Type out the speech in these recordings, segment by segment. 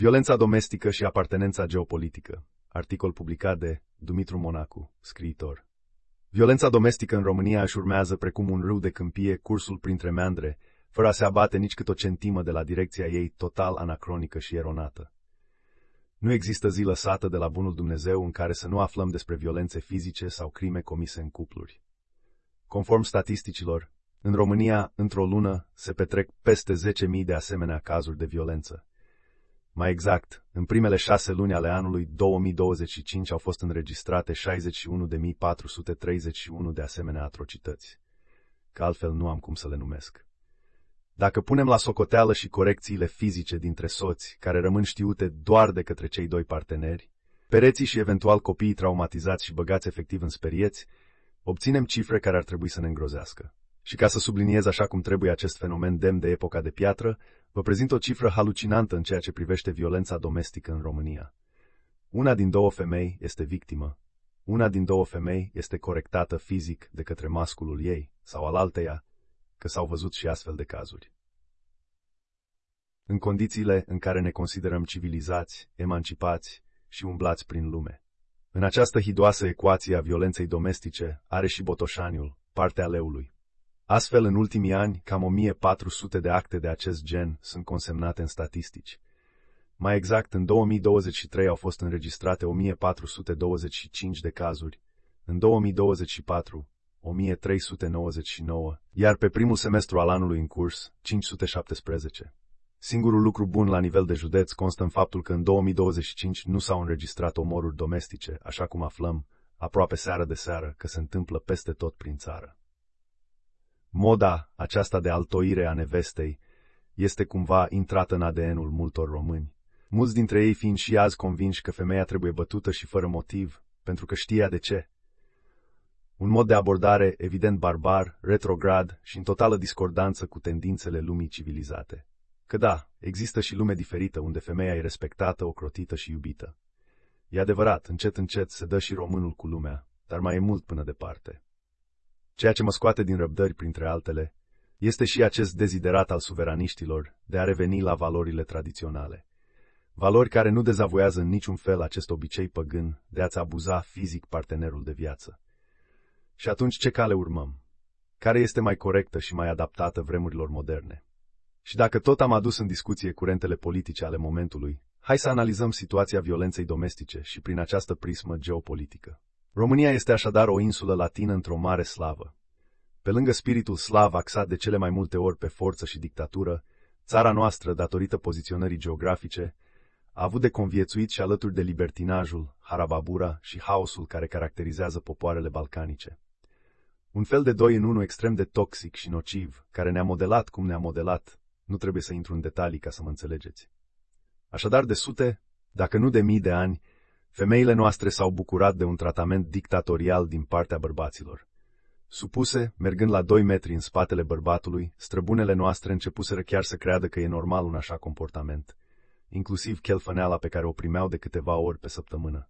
Violența domestică și apartenența geopolitică. Articol publicat de Dumitru Monacu, scriitor. Violența domestică în România își urmează precum un râu de câmpie cursul printre meandre, fără a se abate nici cât o centimă de la direcția ei total anacronică și eronată. Nu există zi lăsată de la bunul Dumnezeu în care să nu aflăm despre violențe fizice sau crime comise în cupluri. Conform statisticilor, în România, într-o lună, se petrec peste 10.000 de asemenea cazuri de violență. Mai exact, în primele 6 luni ale anului 2025 au fost înregistrate 61.431 de asemenea atrocități, că altfel nu am cum să le numesc. Dacă punem la socoteală și corecțiile fizice dintre soți, care rămân știute doar de către cei doi parteneri, pereții și eventual copiii traumatizați și băgați efectiv în sperieți, obținem cifre care ar trebui să ne îngrozească. Și ca să subliniez așa cum trebuie acest fenomen demn de epoca de piatră, vă prezint o cifră halucinantă în ceea ce privește violența domestică în România. Una din 2 femei este victimă. Una din 2 femei este corectată fizic de către masculul ei, sau al alteia, că s-au văzut și astfel de cazuri. În condițiile în care ne considerăm civilizați, emancipați și umblați prin lume. În această hidoasă ecuație a violenței domestice are și Botoșaniul, partea leului. Astfel, în ultimii ani, cam 1400 de acte de acest gen sunt consemnate în statistici. Mai exact, în 2023 au fost înregistrate 1425 de cazuri, în 2024, 1399, iar pe primul semestru al anului în curs, 517. Singurul lucru bun la nivel de județ constă în faptul că în 2025 nu s-au înregistrat omoruri domestice, așa cum aflăm, aproape seară de seară, că se întâmplă peste tot prin țară. Moda aceasta de altoire a nevestei este cumva intrată în ADN-ul multor români, mulți dintre ei fiind și azi convinși că femeia trebuie bătută și fără motiv, pentru că știa de ce. Un mod de abordare evident barbar, retrograd și în totală discordanță cu tendințele lumii civilizate. Că da, există și lume diferită unde femeia e respectată, ocrotită și iubită. E adevărat, încet încet se dă și românul cu lumea, dar mai e mult până departe. Ceea ce mă scoate din răbdări, printre altele, este și acest deziderat al suveraniștilor de a reveni la valorile tradiționale. Valori care nu dezavoiază în niciun fel acest obicei păgân de a-ți abuza fizic partenerul de viață. Și atunci ce cale urmăm? Care este mai corectă și mai adaptată vremurilor moderne? Și dacă tot am adus în discuție curentele politice ale momentului, hai să analizăm situația violenței domestice și prin această prismă geopolitică. România este așadar o insulă latină într-o mare slavă. Pe lângă spiritul slav axat de cele mai multe ori pe forță și dictatură, țara noastră, datorită poziționării geografice, a avut de conviețuit și alături de libertinajul, harababura și haosul care caracterizează popoarele balcanice. Un fel de 2 în 1 extrem de toxic și nociv, care ne-a modelat cum ne-a modelat, nu trebuie să intru în detalii ca să mă înțelegeți. Așadar, de sute, dacă nu de mii de ani, femeile noastre s-au bucurat de un tratament dictatorial din partea bărbaților. Supuse, mergând la 2 metri în spatele bărbatului, străbunele noastre începuseră chiar să creadă că e normal un așa comportament, inclusiv chelfăneala pe care o primeau de câteva ori pe săptămână.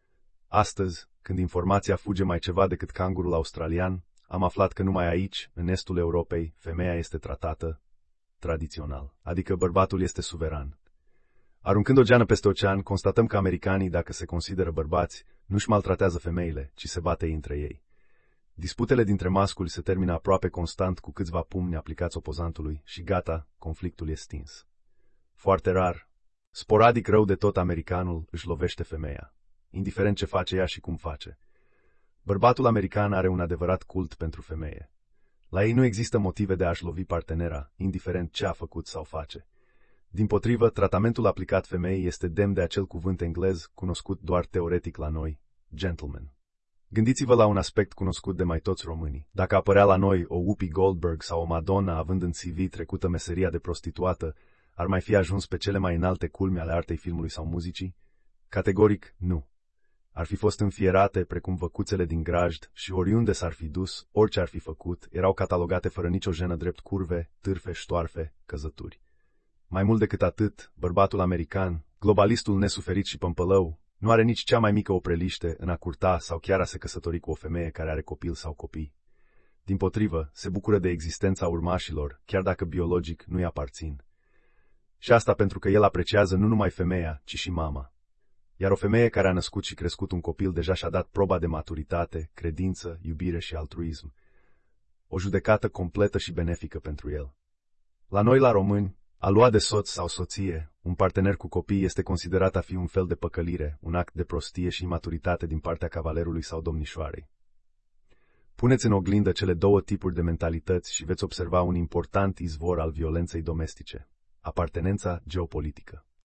Astăzi, când informația fuge mai ceva decât cangurul australian, am aflat că numai aici, în estul Europei, femeia este tratată tradițional, adică bărbatul este suveran. Aruncând o geană peste ocean, constatăm că americanii, dacă se consideră bărbați, nu-și maltratează femeile, ci se bate între ei. Disputele dintre masculi se termină aproape constant cu câțiva pumni aplicați opozantului și gata, conflictul e stins. Foarte rar, sporadic rău de tot americanul își lovește femeia, indiferent ce face ea și cum face. Bărbatul american are un adevărat cult pentru femeie. La ei nu există motive de a-și lovi partenera, indiferent ce a făcut sau face. Dimpotrivă, tratamentul aplicat femeii este demn de acel cuvânt englez cunoscut doar teoretic la noi, gentleman. Gândiți-vă la un aspect cunoscut de mai toți românii. Dacă apărea la noi o Whoopi Goldberg sau o Madonna având în CV trecută meseria de prostituată, ar mai fi ajuns pe cele mai înalte culmi ale artei filmului sau muzicii? Categoric, nu. Ar fi fost înfierate precum văcuțele din grajd și oriunde s-ar fi dus, orice ar fi făcut, erau catalogate fără nicio jenă drept curve, târfe, ștoarfe, căzături. Mai mult decât atât, bărbatul american, globalistul nesuferit și pămpălău, nu are nici cea mai mică opreliște în a curta sau chiar a se căsători cu o femeie care are copil sau copii. Dimpotrivă, se bucură de existența urmașilor, chiar dacă biologic nu-i aparțin. Și asta pentru că el apreciază nu numai femeia, ci și mama. Iar o femeie care a născut și crescut un copil deja și-a dat proba de maturitate, credință, iubire și altruism. O judecată completă și benefică pentru el. La noi, la români, a lua de soț sau soție, un partener cu copii, este considerat a fi un fel de păcălire, un act de prostie și imaturitate din partea cavalerului sau domnișoarei. Puneți în oglindă cele două tipuri de mentalități și veți observa un important izvor al violenței domestice: apartenența geopolitică.